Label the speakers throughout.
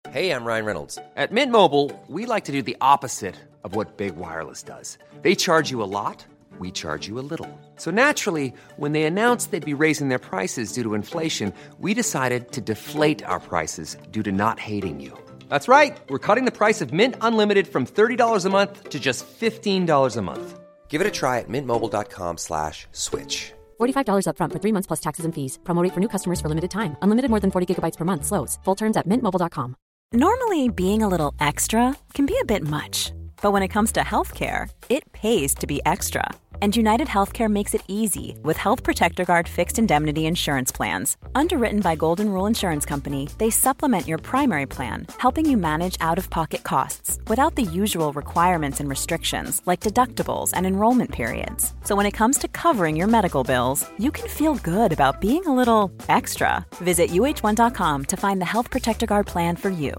Speaker 1: Hey, I'm Ryan Reynolds.
Speaker 2: At Mint Mobile, we like to do the opposite of what Big Wireless does. They charge you a lot, we charge you a little. So naturally, when they announced they'd be raising their prices due to inflation, we decided to deflate our prices due to not hating you. That's right. We're cutting the price of Mint Unlimited from $30 a month to just $15 a month.
Speaker 1: Give it a try at mintmobile.com/switch.
Speaker 3: $45 up front for 3 months plus taxes and fees. Promo rate for new customers for limited time. Unlimited more than 40 gigabytes per month. Slows full terms at mintmobile.com.
Speaker 4: Normally, being a little extra can be a bit much. But when it comes to healthcare, it pays to be extra. And United Healthcare makes it easy with Health Protector Guard fixed indemnity insurance plans. Underwritten by Golden Rule Insurance Company, they supplement your primary plan, helping you manage out-of-pocket costs without the usual requirements and restrictions like deductibles and enrollment periods. So when it comes to covering your medical bills, you can feel good about being a little extra. Visit uh1.com to find the Health Protector Guard plan for you.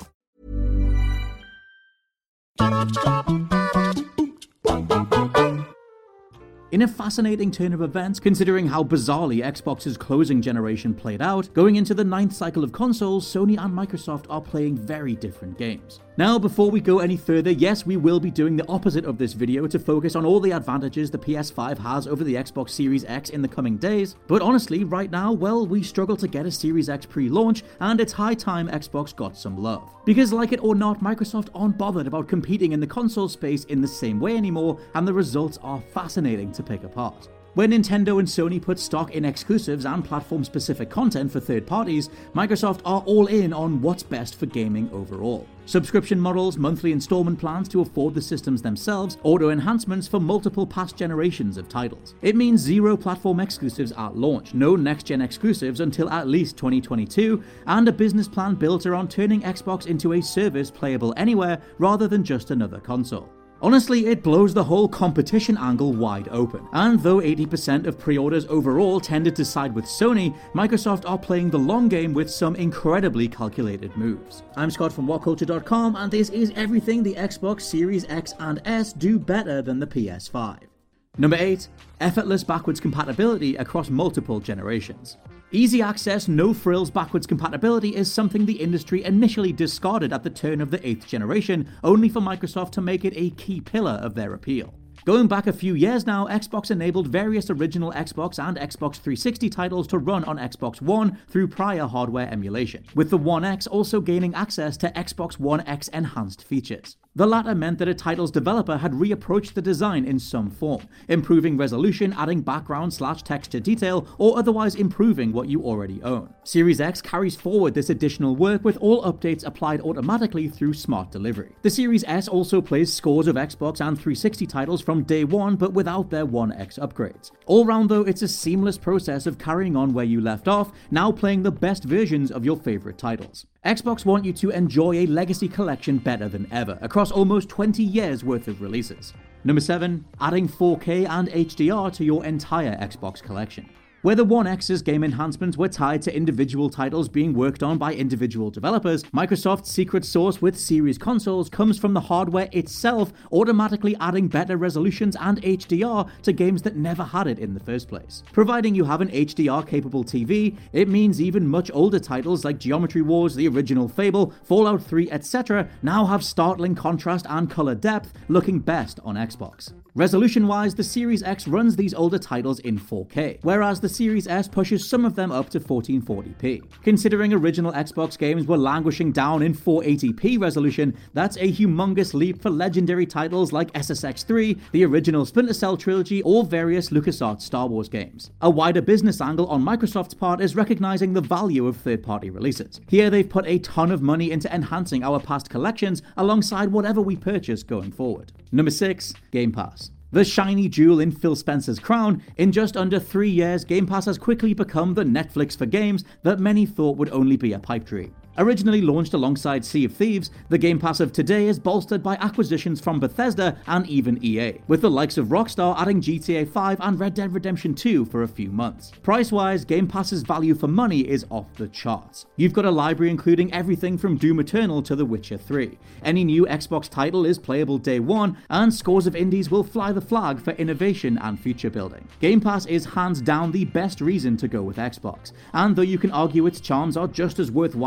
Speaker 5: In a fascinating turn of events, considering how bizarrely Xbox's closing generation played out, going into the 9th cycle of consoles, Sony and Microsoft are playing very different games. Now, before we go any further, yes, we will be doing the opposite of this video to focus on all the advantages the PS5 has over the Xbox Series X in the coming days, but honestly, right now, well, we struggle to get a Series X pre-launch, and it's high time Xbox got some love. Because like it or not, Microsoft aren't bothered about competing in the console space in the same way anymore, and the results are fascinating to pick apart. When Nintendo and Sony put stock in exclusives and platform-specific content for third parties, Microsoft are all in on what's best for gaming overall. Subscription models, monthly installment plans to afford the systems themselves, auto enhancements for multiple past generations of titles. It means zero platform exclusives at launch, no next-gen exclusives until at least 2022, and a business plan built around turning Xbox into a service playable anywhere rather than just another console. Honestly, it blows the whole competition angle wide open, and though 80% of pre-orders overall tended to side with Sony, Microsoft are playing the long game with some incredibly calculated moves. I'm Scott from WhatCulture.com, and this is everything the Xbox Series X and S do better than the PS5. Number 8. Effortless backwards compatibility across multiple generations. Easy access, no frills backwards compatibility is something the industry initially discarded at the turn of the 8th generation, only for Microsoft to make it a key pillar of their appeal. Going back a few years now, Xbox enabled various original Xbox and Xbox 360 titles to run on Xbox One through prior hardware emulation, with the One X also gaining access to Xbox One X enhanced features. The latter meant that a title's developer had reapproached the design in some form, improving resolution, adding background/texture detail, or otherwise improving what you already own. Series X carries forward this additional work with all updates applied automatically through smart delivery. The Series S also plays scores of Xbox and 360 titles from day one, but without their One X upgrades. All round though, it's a seamless process of carrying on where you left off, now playing the best versions of your favorite titles. Xbox want you to enjoy a legacy collection better than ever, across almost 20 years worth of releases. Number 7. Adding 4K and HDR to your entire Xbox collection. Where the One X's game enhancements were tied to individual titles being worked on by individual developers, Microsoft's secret sauce with Series consoles comes from the hardware itself automatically adding better resolutions and HDR to games that never had it in the first place. Providing you have an HDR-capable TV, it means even much older titles like Geometry Wars, the original Fable, Fallout 3, etc. now have startling contrast and color depth, looking best on Xbox. Resolution-wise, the Series X runs these older titles in 4K, whereas the Series S pushes some of them up to 1440p. Considering original Xbox games were languishing down in 480p resolution, that's a humongous leap for legendary titles like SSX3, the original Splinter Cell trilogy, or various LucasArts Star Wars games. A wider business angle on Microsoft's part is recognizing the value of third-party releases. Here they've put a ton of money into enhancing our past collections alongside whatever we purchase going forward. Number 6. Game Pass. The shiny jewel in Phil Spencer's crown, in just under 3 years, Game Pass has quickly become the Netflix for games that many thought would only be a pipe dream. Originally launched alongside Sea of Thieves, the Game Pass of today is bolstered by acquisitions from Bethesda and even EA, with the likes of Rockstar adding GTA 5 and Red Dead Redemption 2 for a few months. Price-wise, Game Pass's value for money is off the charts. You've got a library including everything from Doom Eternal to The Witcher 3. Any new Xbox title is playable day one, and scores of indies will fly the flag for innovation and future building. Game Pass is hands down the best reason to go with Xbox, and though you can argue its charms are just as worthwhile on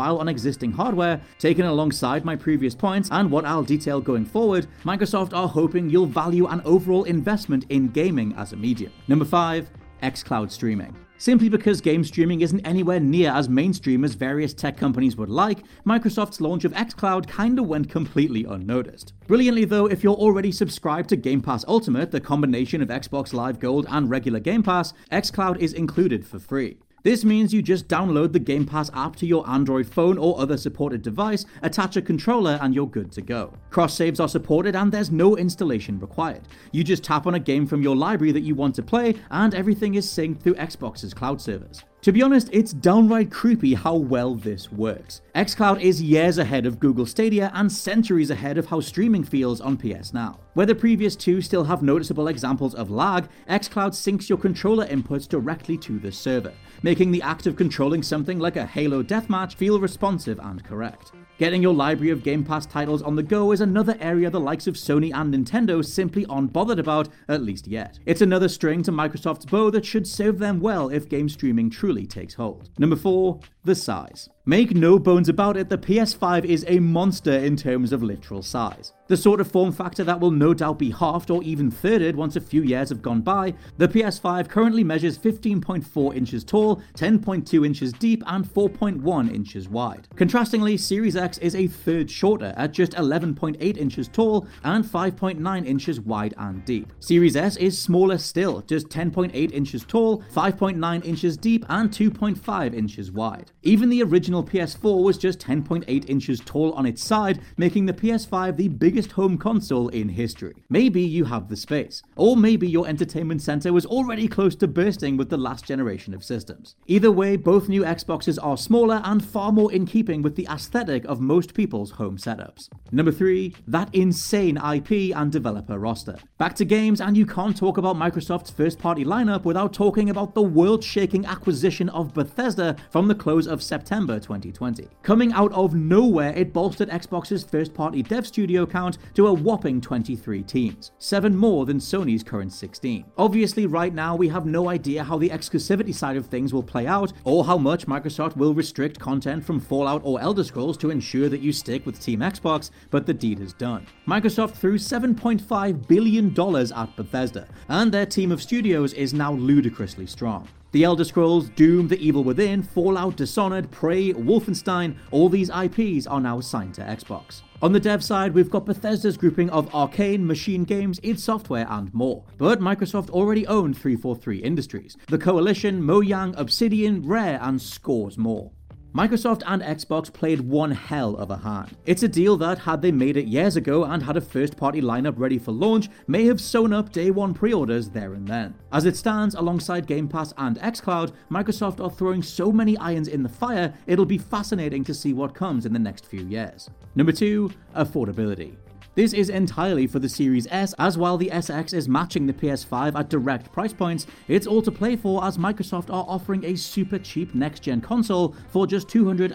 Speaker 5: existing hardware, taken alongside my previous points and what I'll detail going forward, Microsoft are hoping you'll value an overall investment in gaming as a medium. Number 5, xCloud streaming. Simply because game streaming isn't anywhere near as mainstream as various tech companies would like, Microsoft's launch of xCloud kinda went completely unnoticed. Brilliantly though, if you're already subscribed to Game Pass Ultimate, the combination of Xbox Live Gold and regular Game Pass, xCloud is included for free. This means you just download the Game Pass app to your Android phone or other supported device, attach a controller, and you're good to go. Cross-saves are supported and there's no installation required. You just tap on a game from your library that you want to play, and everything is synced through Xbox's cloud servers. To be honest, it's downright creepy how well this works. xCloud is years ahead of Google Stadia and centuries ahead of how streaming feels on PS Now. Where the previous two still have noticeable examples of lag, xCloud syncs your controller inputs directly to the server, making the act of controlling something like a Halo deathmatch feel responsive and correct. Getting your library of Game Pass titles on the go is another area the likes of Sony and Nintendo simply aren't bothered about, at least yet. It's another string to Microsoft's bow that should serve them well if game streaming truly takes hold. Number 4, the size. Make no bones about it, the PS5 is a monster in terms of literal size. The sort of form factor that will no doubt be halved or even thirded once a few years have gone by, the PS5 currently measures 15.4 inches tall, 10.2 inches deep, and 4.1 inches wide. Contrastingly, Series X is a third shorter at just 11.8 inches tall and 5.9 inches wide and deep. Series S is smaller still, just 10.8 inches tall, 5.9 inches deep, and 2.5 inches wide. Even the original PS4 was just 10.8 inches tall on its side, making the PS5 the biggest home console in history. Maybe you have the space, or maybe your entertainment center was already close to bursting with the last generation of systems. Either way, both new Xboxes are smaller and far more in keeping with the aesthetic of most people's home setups. Number 3, that insane IP and developer roster. Back to games, and you can't talk about Microsoft's first-party lineup without talking about the world-shaking acquisition of Bethesda from the close of September 2020. Coming out of nowhere, it bolstered Xbox's first-party dev studio count to a whopping 23 teams, 7 more than Sony's current 16. Obviously, right now, we have no idea how the exclusivity side of things will play out, or how much Microsoft will restrict content from Fallout or Elder Scrolls to ensure that you stick with Team Xbox, but the deed is done. Microsoft threw $7.5 billion at Bethesda, and their team of studios is now ludicrously strong. The Elder Scrolls, Doom, The Evil Within, Fallout, Dishonored, Prey, Wolfenstein, all these IPs are now signed to Xbox. On the dev side, we've got Bethesda's grouping of Arcane, Machine Games, id Software, and more. But Microsoft already owned 343 Industries, The Coalition, Mojang, Obsidian, Rare, and scores more. Microsoft and Xbox played one hell of a hand. It's a deal that, had they made it years ago and had a first-party lineup ready for launch, may have sewn up day one pre-orders there and then. As it stands, alongside Game Pass and xCloud, Microsoft are throwing so many irons in the fire, it'll be fascinating to see what comes in the next few years. Number 2, affordability. This is entirely for the Series S, as while the SX is matching the PS5 at direct price points, it's all to play for as Microsoft are offering a super cheap next-gen console for just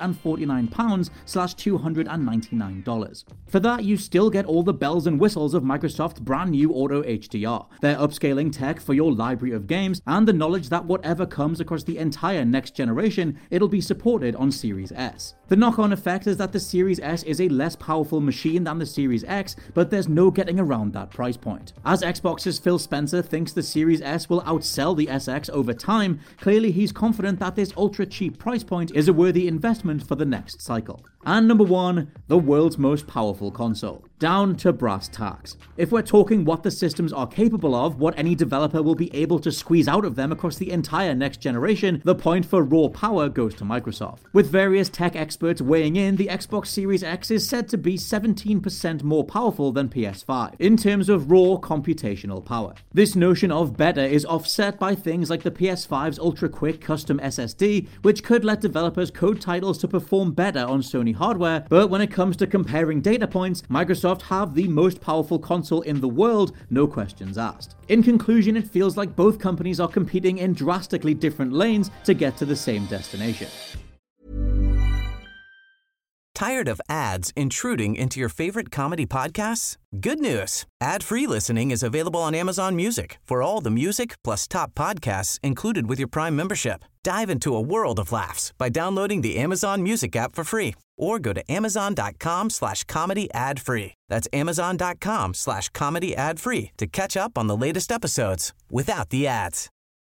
Speaker 5: £249/$299. For that, you still get all the bells and whistles of Microsoft's brand new Auto HDR, their upscaling tech for your library of games, and the knowledge that whatever comes across the entire next generation, it'll be supported on Series S. The knock-on effect is that the Series S is a less powerful machine than the Series X, but there's no getting around that price point. As Xbox's Phil Spencer thinks the Series S will outsell the SX over time, clearly he's confident that this ultra-cheap price point is a worthy investment for the next cycle. And number 1, the world's most powerful console. Down to brass tacks. If we're talking what the systems are capable of, what any developer will be able to squeeze out of them across the entire next generation, the point for raw power goes to Microsoft. With various tech experts weighing in, the Xbox Series X is said to be 17% more powerful than PS5 in terms of raw computational power. This notion of better is offset by things like the PS5's ultra-quick custom SSD, which could let developers code titles to perform better on Sony hardware, but when it comes to comparing data points, Microsoft have the most powerful console in the world, no questions asked. In conclusion, it feels like both companies are competing in drastically different lanes to get to the same destination.
Speaker 1: Tired of ads intruding into your favorite comedy podcasts? Good news. Ad-free listening is available on Amazon Music for all the music plus top podcasts included with your Prime membership. Dive into a world of laughs by downloading the Amazon Music app for free or go to amazon.com/comedy ad-free. That's amazon.com/comedy ad-free to catch up on the latest episodes without the ads.